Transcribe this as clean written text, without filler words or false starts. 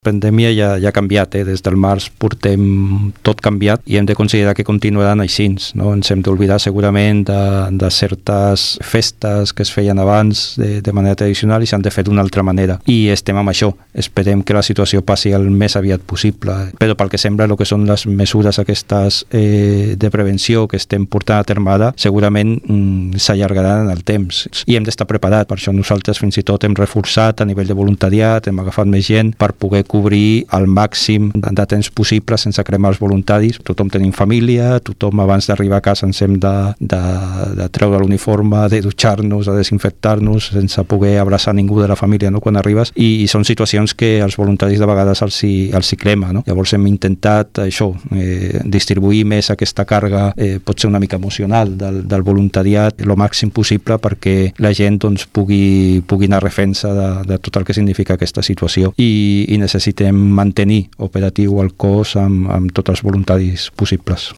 La pandèmia ja ha canviat, des del març portem tot canviat i hem de considerar que continuaran així, no? Ens hem d'oblidar segurament de certes festes que es feien abans de manera tradicional i s'han de fer d'una altra manera. I estem amb això. Esperem que la situació passi el més aviat possible. Però pel que sembla, el que són les mesures aquestes de prevenció que estem portant a terme ara, segurament s'allargaran en el temps. I hem d'estar preparats. Per això nosaltres fins i tot hem reforçat a nivell de voluntariat, hem agafat més gent per poder cobrir al màxim de temps possible sense cremar els voluntaris. Tothom tenim família, tothom abans d'arribar a casa ens hem de treure l'uniforme, de dutxar-nos, de desinfectar-nos sense poder abraçar ningú de la família, no?, quan arribes, i són situacions que els voluntaris de vegades els hi crema, no? Llavors hem intentat això, distribuir més aquesta càrrega, pot ser una mica emocional del voluntariat, el màxim possible perquè la gent doncs, pugui anar a defensa de tot el que significa aquesta situació i necessitem mantenir operatiu el cos amb tots els voluntaris possibles.